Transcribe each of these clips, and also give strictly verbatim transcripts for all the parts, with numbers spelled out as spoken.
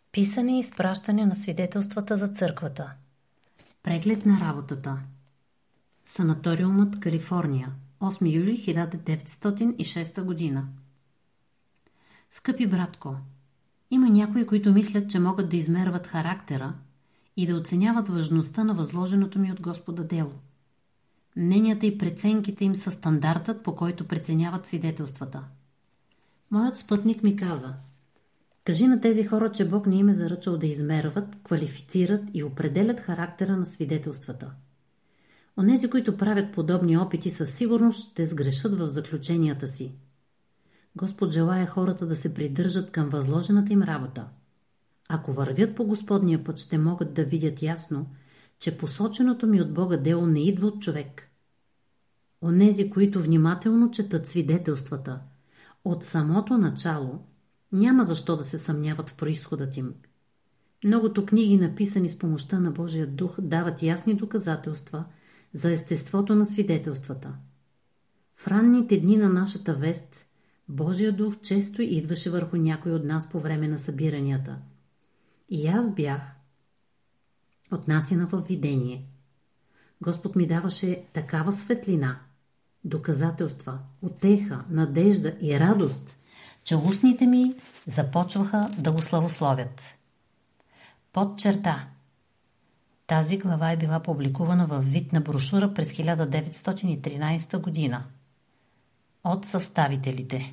Писане и изпращане на свидетелствата за църквата. Преглед на работата. Санаториумът, Калифорния, осми юли хиляда деветстотин и шеста година. Скъпи братко, има някои, които мислят, че могат да измерват характера и да оценяват важността на възложеното ми от Господа дело. Мненията и преценките им са стандартът, по който преценяват свидетелствата. Моят спътник ми каза: кажи на тези хора, че Бог не им е заръчал да измерват, квалифицират и определят характера на свидетелствата. Онези, които правят подобни опити, със сигурност ще сгрешат в заключенията си. Господ желая хората да се придържат към възложената им работа. Ако вървят по Господния път, ще могат да видят ясно, че посоченото ми от Бога дело не идва от човек. Онези, които внимателно четат свидетелствата от самото начало, няма защо да се съмняват в произходът им. Многото книги, написани с помощта на Божия дух, дават ясни доказателства за естеството на свидетелствата. В ранните дни на нашата вест Божия дух често идваше върху някой от нас по време на събиранията. И аз бях отнасяна във видение. Господ ми даваше такава светлина, доказателства, утеха, надежда и радост, че устните ми започваха да го славословят. Под черта. Тази глава е била публикувана във вид на брошура през хиляда деветстотин и тринадесета година. От съставителите.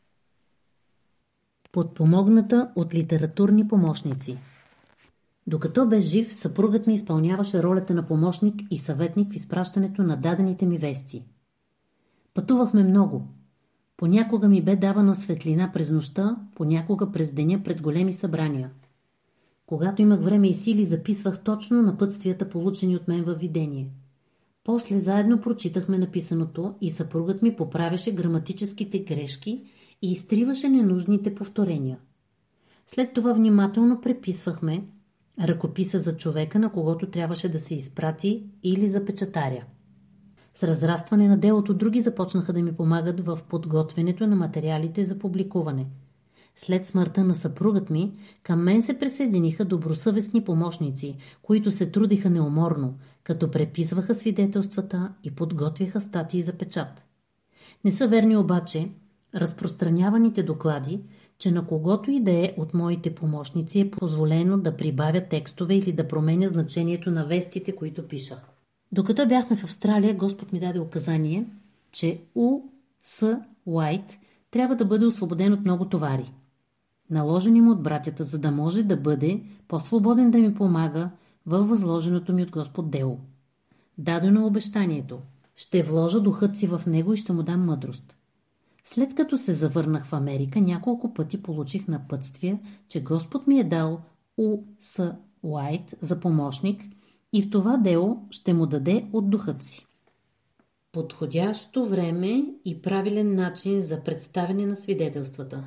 Подпомогната от литературни помощници. Докато бе жив, съпругът ми изпълняваше ролята на помощник и съветник в изпращането на дадените ми вести. Пътувахме много. Понякога ми бе давана светлина през нощта, понякога през деня пред големи събрания. Когато имах време и сили, записвах точно напътствията, получени от мен във видение. После заедно прочитахме написаното и съпругът ми поправяше граматическите грешки и изтриваше ненужните повторения. След това внимателно преписвахме ръкописа за човека, на когото трябваше да се изпрати, или за печатаря. С разрастване на делото други започнаха да ми помагат в подготвянето на материалите за публикуване. След смъртта на съпругът ми, към мен се присъединиха добросъвестни помощници, които се трудиха неуморно, като преписваха свидетелствата и подготвяха статии за печат. Не са верни обаче разпространяваните доклади, че на когото и да е от моите помощници е позволено да прибавя текстове или да променя значението на вестите, които пиша. Докато бяхме в Австралия, Господ ми даде указание, че У. С. Уайт трябва да бъде освободен от много товари, наложени му от братята, за да може да бъде по-свободен да ми помага във възложеното ми от Господ дело. Дадено обещанието: ще вложа духът си в него и ще му дам мъдрост. След като се завърнах в Америка, няколко пъти получих напътствия, че Господ ми е дал У. С. Уайт за помощник и в това дело ще му даде от духът си. Подходящо време и правилен начин за представяне на свидетелствата.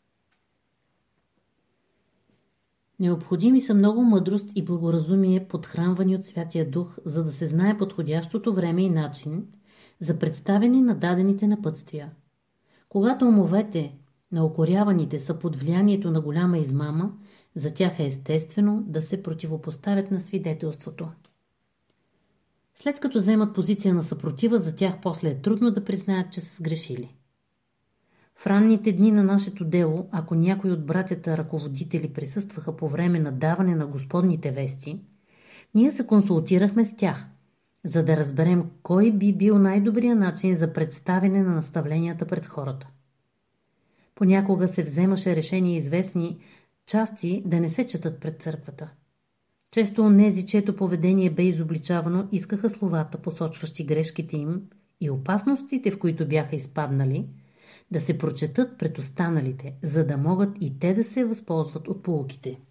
Необходими са много мъдрост и благоразумие, подхранвани от Святия Дух, за да се знае подходящото време и начин за представяне на дадените напътствия. Когато умовете на укоряваните са под влиянието на голяма измама, за тях е естествено да се противопоставят на свидетелството. След като вземат позиция на съпротива, за тях после е трудно да признаят, че са сгрешили. В ранните дни на нашето дело, ако някои от братята ръководители присъстваха по време на даване на Господните вести, ние се консултирахме с тях, за да разберем кой би бил най-добрият начин за представяне на наставленията пред хората. Понякога се вземаше решение известни части да не се четат пред църквата. Често онези, чието поведение бе изобличавано, искаха словата, посочващи грешките им и опасностите, в които бяха изпаднали, да се прочетат пред останалите, за да могат и те да се възползват от поуките.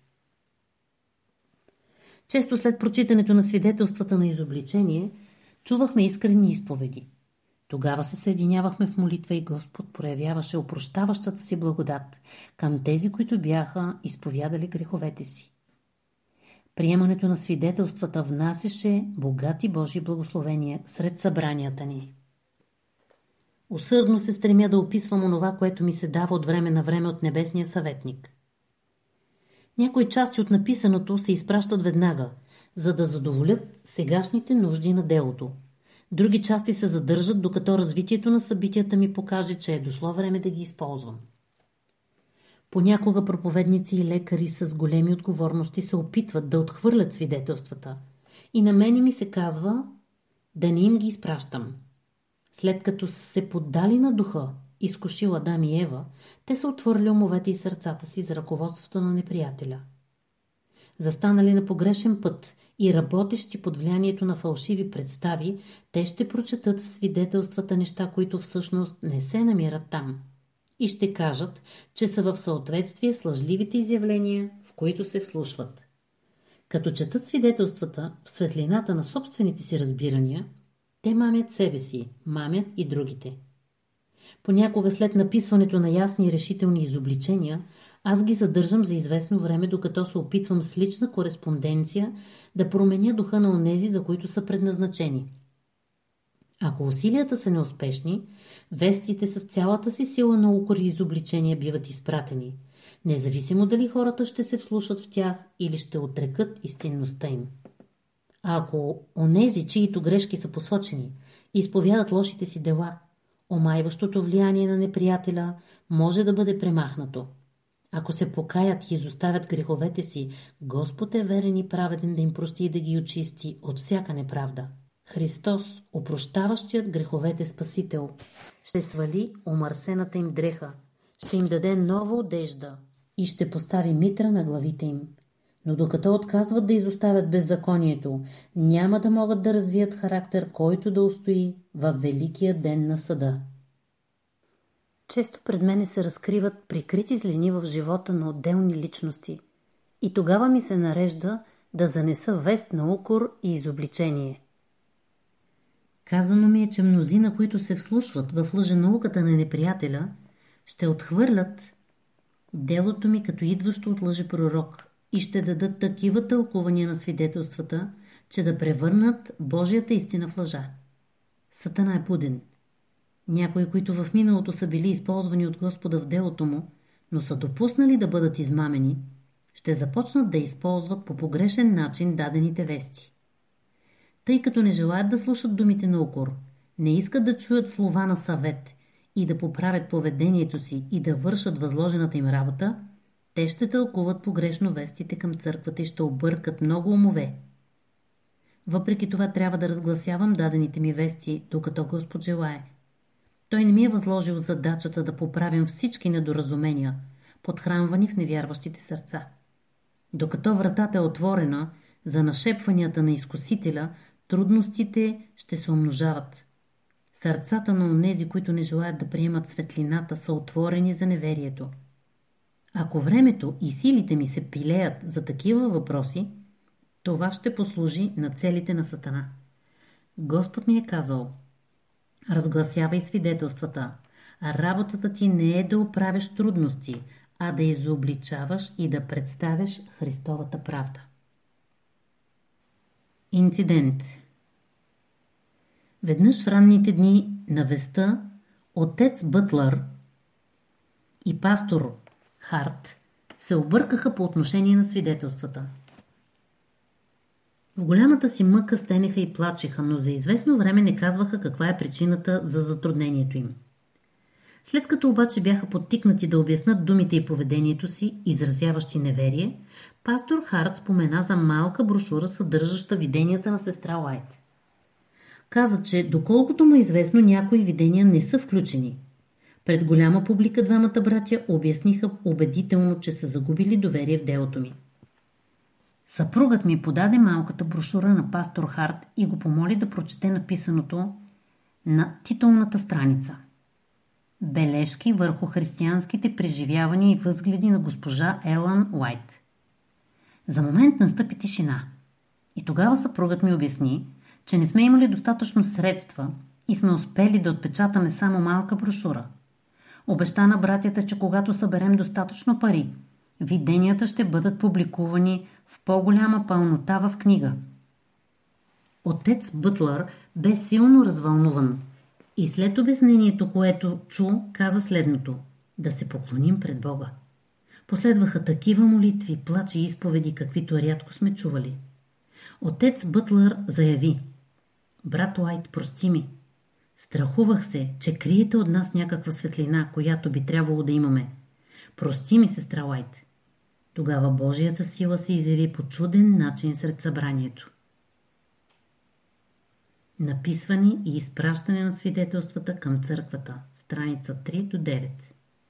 Често след прочитането на свидетелствата на изобличение, чувахме искрени изповеди. Тогава се съединявахме в молитва и Господ проявяваше опрощаващата си благодат към тези, които бяха изповядали греховете си. Приемането на свидетелствата внасяше богати Божи благословения сред събранията ни. Усърдно се стремя да описвам онова, което ми се дава от време на време от небесния съветник. Някои части от написаното се изпращат веднага, за да задоволят сегашните нужди на делото. Други части се задържат, докато развитието на събитията ми покаже, че е дошло време да ги използвам. Понякога проповедници и лекари с големи отговорности се опитват да отхвърлят свидетелствата и на мене ми се казва да не им ги изпращам. След като се поддали на духа, изкушил Адам и Ева, те са отвърли умовете и сърцата си за ръководството на неприятеля. Застанали на погрешен път и работещи под влиянието на фалшиви представи, те ще прочетат в свидетелствата неща, които всъщност не се намират там. И ще кажат, че са в съответствие с лъжливите изявления, в които се вслушват. Като четат свидетелствата в светлината на собствените си разбирания, те мамят себе си, мамят и другите. Понякога след написването на ясни и решителни изобличения, аз ги задържам за известно време, докато се опитвам с лична кореспонденция да променя духа на онези, за които са предназначени. Ако усилията са неуспешни, вестите с цялата си сила на укори и изобличения биват изпратени, независимо дали хората ще се вслушат в тях или ще отрекат истинността им. А ако онези, чието грешки са посочени, изповядат лошите си дела, омайващото влияние на неприятеля може да бъде премахнато. Ако се покаят и изоставят греховете си, Господ е верен и праведен да им прости и да ги очисти от всяка неправда. Христос, опрощаващият греховете Спасител, ще свали омърсената им дреха, ще им даде нова одежда и ще постави митра на главите им. Но докато отказват да изоставят беззаконието, няма да могат да развият характер, който да устои във великия ден на съда. Често пред мене се разкриват прикрити злини в живота на отделни личности и тогава ми се нарежда да занеса вест на укор и изобличение. Казано ми е, че мнозина, които се вслушват в лъженауката на неприятеля, ще отхвърлят делото ми като идващо от лъжепророк и ще дадат такива тълкувания на свидетелствата, че да превърнат Божията истина в лъжа. Сатана е буден. Някои, които в миналото са били използвани от Господа в делото му, но са допуснали да бъдат измамени, ще започнат да използват по погрешен начин дадените вести. Тъй като не желаят да слушат думите на укор, не искат да чуят слова на съвет и да поправят поведението си и да вършат възложената им работа, те ще тълкуват погрешно вестите към църквата и ще объркат много умове. Въпреки това трябва да разгласявам дадените ми вести, докато Господ желае. Той не ми е възложил задачата да поправям всички недоразумения, подхранвани в невярващите сърца. Докато вратата е отворена за нашепванията на изкусителя, трудностите ще се умножават. Сърцата на онези, които не желаят да приемат светлината, са отворени за неверието. Ако времето и силите ми се пилеят за такива въпроси, това ще послужи на целите на Сатана. Господ ми е казал: разгласявай свидетелствата, а работата ти не е да оправяш трудности, а да изобличаваш и да представяш Христовата правда. Инцидент. Веднъж в ранните дни на веста отец Бътлър и пастор Харт се объркаха по отношение на свидетелствата. В голямата си мъка стенеха и плачеха, но за известно време не казваха каква е причината за затруднението им. След като обаче бяха подтикнати да обяснат думите и поведението си, изразяващи неверие, пастор Харт спомена за малка брошура, съдържаща виденията на сестра Уайт. Каза, че доколкото му е известно, някои видения не са включени. Пред голяма публика двамата братя обясниха убедително, че са загубили доверие в делото ми. Съпругът ми подаде малката брошура на пастор Харт и го помоли да прочете написаното на титулната страница. Бележки върху християнските преживявания и възгледи на госпожа Елън Уайт. За момент настъпи тишина. И тогава съпругът ми обясни, че не сме имали достатъчно средства и сме успели да отпечатаме само малка брошура. Обеща на братята, че когато съберем достатъчно пари, виденията ще бъдат публикувани в по-голяма пълнота в книга. Отец Бътлър бе силно развълнуван и след обяснението, което чу, каза следното: да се поклоним пред Бога. Последваха такива молитви, плач и изповеди, каквито рядко сме чували. Отец Бътлър заяви: брат Уайт, прости ми. Страхувах се, че криете от нас някаква светлина, която би трябвало да имаме. Прости ми, сестра Уайт. Тогава Божията сила се изяви по чуден начин сред събранието. Написване и изпращане на свидетелствата към църквата. Страница три до девет.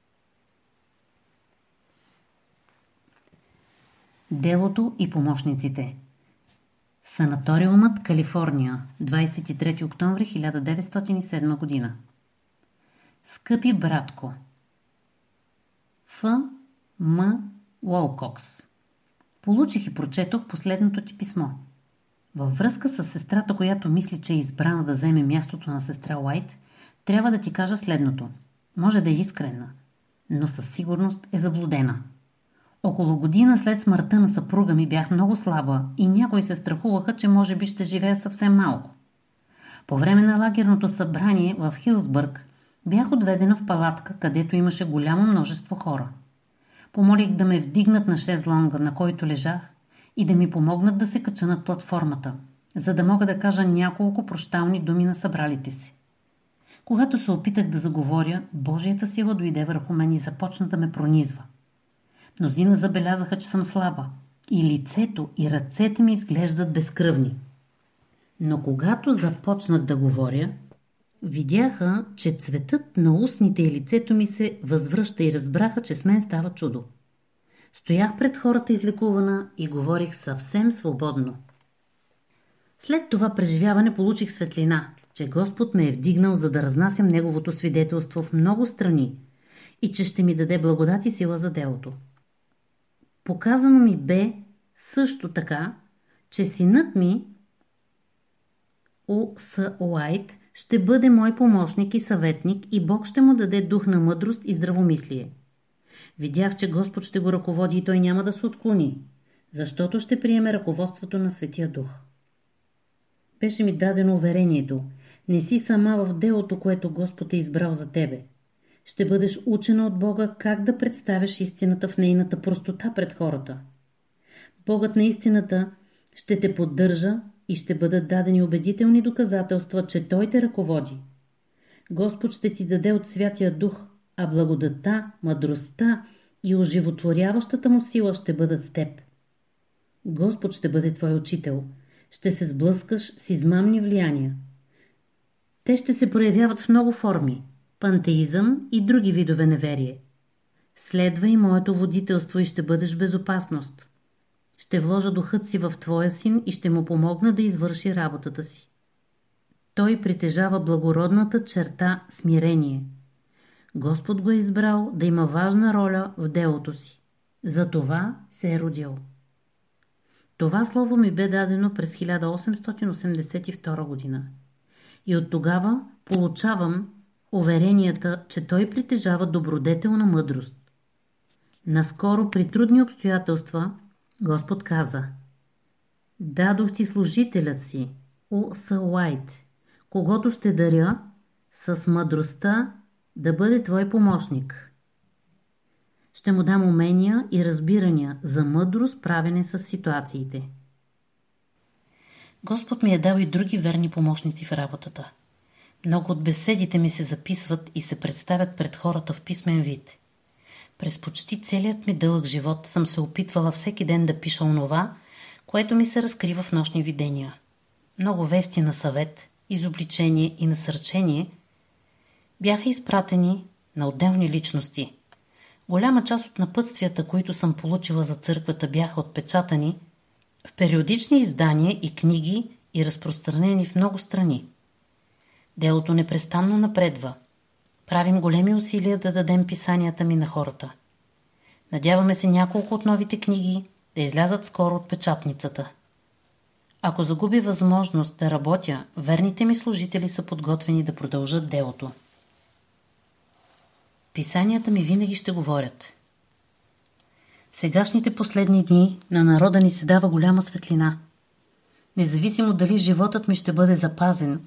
Делото и помощниците. Санаториумът, Калифорния, двадесет и трети октомври хиляда деветстотин и седма година. Скъпи братко, Ф. М. Уолкокс, получих и прочетох последното ти писмо. Във връзка с сестрата, която мисли, че е избрана да вземе мястото на сестра Уайт, трябва да ти кажа следното. Може да е искрена, но със сигурност е заблудена. Около година след смъртта на съпруга ми бях много слаба и някои се страхуваха, че може би ще живея съвсем малко. По време на лагерното събрание в Хилсбърг бях отведена в палатка, където имаше голямо множество хора. Помолих да ме вдигнат на шезлонга, на който лежах, и да ми помогнат да се кача над платформата, за да мога да кажа няколко прощални думи на събралите си. Когато се опитах да заговоря, Божията сила дойде върху мен и започна да ме пронизва. Мнозина забелязаха, че съм слаба и лицето и ръцете ми изглеждат безкръвни. Но когато започнах да говоря, видяха, че цветът на устните и лицето ми се възвръща и разбраха, че с мен става чудо. Стоях пред хората излекувана и говорих съвсем свободно. След това преживяване получих светлина, че Господ ме е вдигнал, за да разнасям Неговото свидетелство в много страни и че ще ми даде благодат и сила за делото. Показано ми бе също така, че синът ми, У С Уайт, ще бъде мой помощник и съветник и Бог ще му даде дух на мъдрост и здравомислие. Видях, че Господ ще го ръководи и той няма да се отклони, защото ще приеме ръководството на Светия Дух. Беше ми дадено уверението: не си сама в делото, което Господ е избрал за тебе. Ще бъдеш учена от Бога как да представяш истината в нейната простота пред хората. Богът на истината ще те поддържа и ще бъдат дадени убедителни доказателства, че Той те ръководи. Господ ще ти даде от Святия Дух, а благодата, мъдростта и оживотворяващата му сила ще бъдат с теб. Господ ще бъде твой учител. Ще се сблъскаш с измамни влияния. Те ще се проявяват в много форми – пантеизъм и други видове неверие. Следвай моето водителство и ще бъдеш в безопасност. Ще вложа духът си в твоя син и ще му помогна да извърши работата си. Той притежава благородната черта смирение. Господ го е избрал да има важна роля в делото си. За това се е родил. Това слово ми бе дадено през хиляда осемстотин осемдесет и втора година. И от тогава получавам уверенията, че той притежава добродетелна мъдрост. Наскоро при трудни обстоятелства Господ каза: дадох ти служителят си, У С Уайт, когото ще даря с мъдростта да бъде твой помощник. Ще му дам умения и разбирания за мъдро справяне с ситуациите. Господ ми е дал и други верни помощници в работата. Много от беседите ми се записват и се представят пред хората в писмен вид. През почти целият ми дълъг живот съм се опитвала всеки ден да пиша онова, което ми се разкрива в нощни видения. Много вести на съвет, изобличение и насърчение бяха изпратени на отделни личности. Голяма част от напътствията, които съм получила за църквата, бяха отпечатани в периодични издания и книги и разпространени в много страни. Делото непрестанно напредва. Правим големи усилия да дадем писанията ми на хората. Надяваме се няколко от новите книги да излязат скоро от печатницата. Ако загуби възможност да работя, верните ми служители са подготвени да продължат делото. Писанията ми винаги ще говорят. В сегашните последни дни на народа ни се дава голяма светлина. Независимо дали животът ми ще бъде запазен,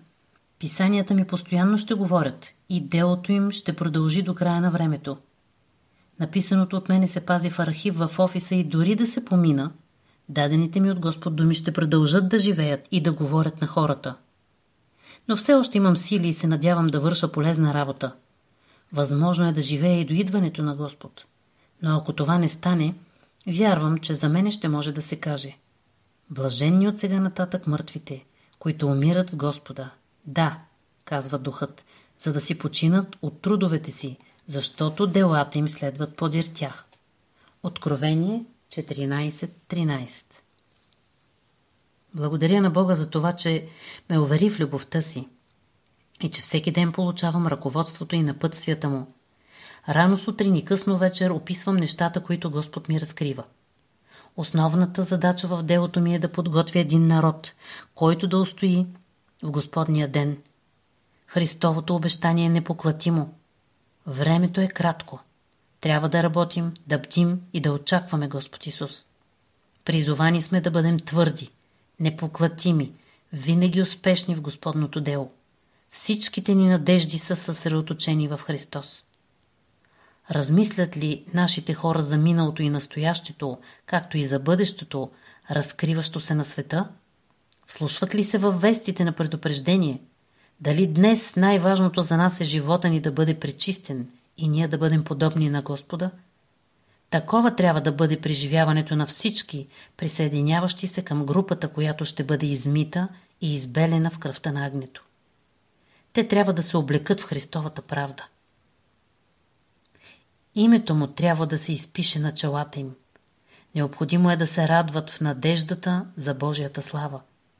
писанията ми постоянно ще говорят и делото им ще продължи до края на времето. Написаното от мене се пази в архив в офиса и дори да се помина, дадените ми от Господ думи ще продължат да живеят и да говорят на хората. Но все още имам сили и се надявам да върша полезна работа. Възможно е да живея и до идването на Господ. Но ако това не стане, вярвам, че за мене ще може да се каже: блаженни от сега нататък мъртвите, които умират в Господа. Да, казва Духът, за да си починат от трудовете си, защото делата им следват подир тях. Откровение четиринайсет тринайсет. Благодаря на Бога за това, че ме увери в любовта си и че всеки ден получавам ръководството и напътствията му. Рано сутрин и късно вечер описвам нещата, които Господ ми разкрива. Основната задача в делото ми е да подготвя един народ, който да устои в Господния ден. Христовото обещание е непоклатимо. Времето е кратко. Трябва да работим, да бдим и да очакваме Господ Исус. Призовани сме да бъдем твърди, непоклатими, винаги успешни в Господното дело. Всичките ни надежди са съсредоточени в Христос. Размислят ли нашите хора за миналото и настоящето, както и за бъдещето, разкриващо се на света? Вслушват ли се във вестите на предупреждение? Дали днес най-важното за нас е живота ни да бъде пречистен и ние да бъдем подобни на Господа? Такова трябва да бъде преживяването на всички, присъединяващи се към групата, която ще бъде измита и избелена в кръвта на агнето. Те трябва да се облекат в Христовата правда. Името му трябва да се изпише на челата им. Необходимо е да се радват в надеждата за Божията слава.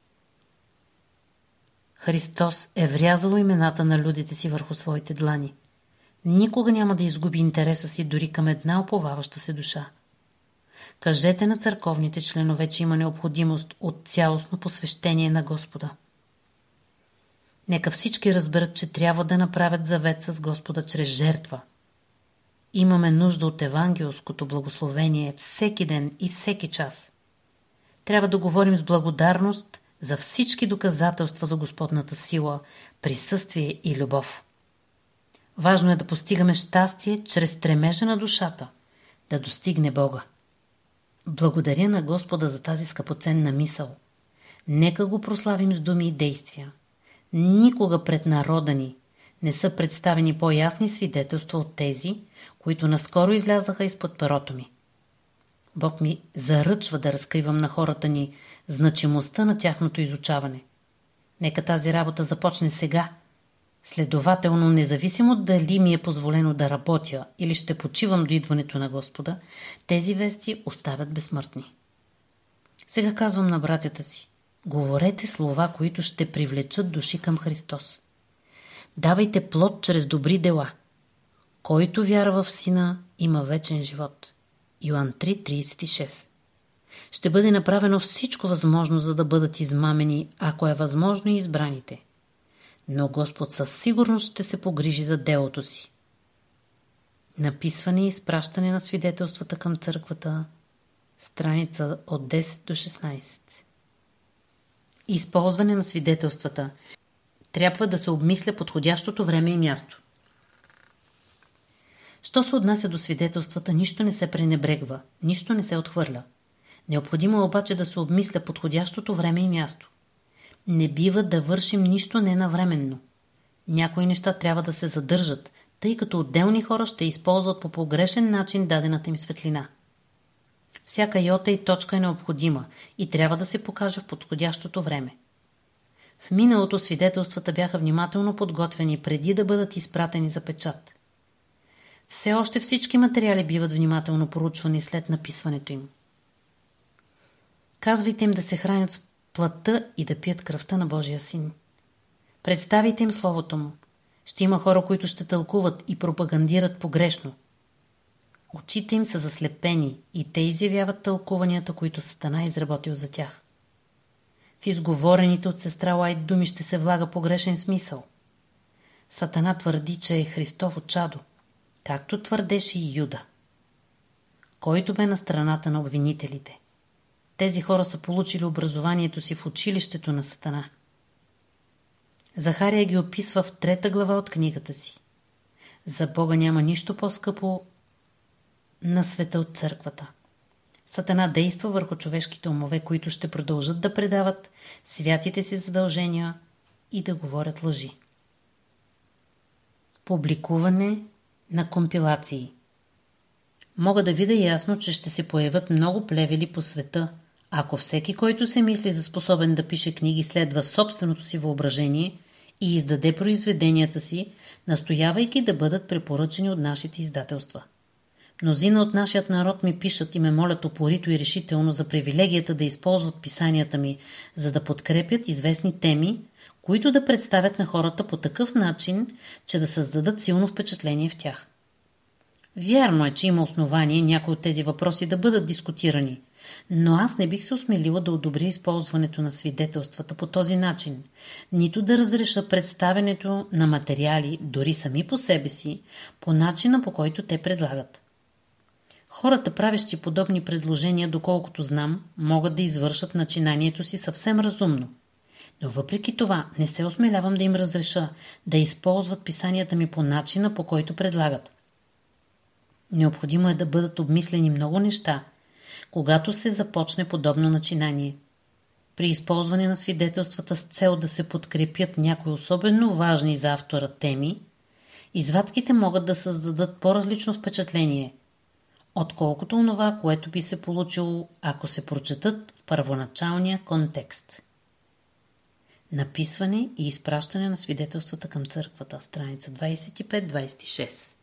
Христос е врязал имената на людите си върху своите длани. Никога няма да изгуби интереса си дори към една уповаваща се душа. Кажете на църковните членове, че има необходимост от цялостно посвещение на Господа. Нека всички разберат, че трябва да направят завет с Господа чрез жертва. Имаме нужда от евангелското благословение всеки ден и всеки час. Трябва да говорим с благодарност за всички доказателства за Господната сила, присъствие и любов. Важно е да постигаме щастие чрез стремежа на душата, да достигне Бога. Благодаря на Господа за тази скъпоценна мисъл. Нека го прославим с думи и действия. Никога пред народа ни не са представени по-ясни свидетелства от тези, които наскоро излязаха изпод перото ми. Бог ми заръчва да разкривам на хората ни значимостта на тяхното изучаване. Нека тази работа започне сега. Следователно, независимо дали ми е позволено да работя или ще почивам до идването на Господа, тези вести оставят безсмъртни. Сега казвам на братята си: говорете слова, които ще привлечат души към Христос. Давайте плод чрез добри дела. Който вярва в Сина, има вечен живот. Йоан три трийсет и шест. Ще бъде направено всичко възможно, за да бъдат измамени, ако е възможно, и избраните. Но Господ със сигурност ще се погрижи за делото си. Написване и изпращане на свидетелствата към църквата, страница от десет до шестнайсет. Използване на свидетелствата. Трябва да се обмисля подходящото време и място. Що се отнася до свидетелствата, нищо не се пренебрегва, нищо не се отхвърля. Необходимо е обаче да се обмисля подходящото време и място. Не бива да вършим нищо ненавременно. Някои неща трябва да се задържат, тъй като отделни хора ще използват по погрешен начин дадената им светлина. Всяка йота и точка е необходима и трябва да се покаже в подходящото време. В миналото свидетелствата бяха внимателно подготвени преди да бъдат изпратени за печат. Все още всички материали биват внимателно проучвани след написването им. Казвайте им да се хранят с плътта и да пият кръвта на Божия Син. Представите им Словото му. Ще има хора, които ще тълкуват и пропагандират погрешно. Очите им са заслепени и те изявяват тълкуванията, които Сатана е изработил за тях. В изговорените от сестра Уайт думи ще се влага погрешен смисъл. Сатана твърди, че е Христово чадо, както твърдеше и Юда, който бе на страната на обвинителите. Тези хора са получили образованието си в училището на Сатана. Захария ги описва в трета глава от книгата си. За Бога няма нищо по-скъпо на света от църквата. Сатана действа върху човешките умове, които ще продължат да предават святите си задължения и да говорят лъжи. Публикуване на компилации. Мога да видя ясно, че ще се появят много плевели по света, ако всеки, който се мисли за способен да пише книги, следва собственото си въображение и издаде произведенията си, настоявайки да бъдат препоръчени от нашите издателства. Мнозина от нашият народ ми пишат и ме молят упорито и решително за привилегията да използват писанията ми, за да подкрепят известни теми, които да представят на хората по такъв начин, че да създадат силно впечатление в тях. Вярно е, че има основание някои от тези въпроси да бъдат дискутирани, но аз не бих се осмелила да одобря използването на свидетелствата по този начин, нито да разреша представянето на материали, дори сами по себе си, по начина, по който те предлагат. Хората, правещи подобни предложения, доколкото знам, могат да извършат начинанието си съвсем разумно. Но въпреки това не се осмелявам да им разреша да използват писанията ми по начина, по който предлагат. Необходимо е да бъдат обмислени много неща, когато се започне подобно начинание. При използване на свидетелствата с цел да се подкрепят някои особено важни за автора теми, извадките могат да създадат по-различно впечатление, отколкото онова, което би се получило, ако се прочетат в първоначалния контекст. Написване и изпращане на свидетелствата към църквата, страница двадесет и пет двадесет и шест.